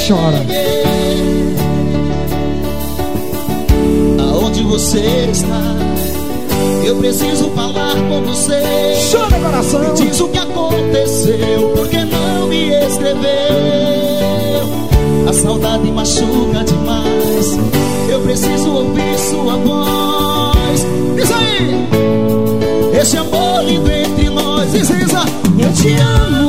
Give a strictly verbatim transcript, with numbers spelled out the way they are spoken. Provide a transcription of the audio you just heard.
chora. Aonde você está? Eu preciso falar com você. Chora, coração. Me diz o que aconteceu, porque não me escreveu. A saudade machuca demais. Eu preciso ouvir sua voz. Diz aí! Esse amor lindo entre nós. Diz, Isa. Eu te amo.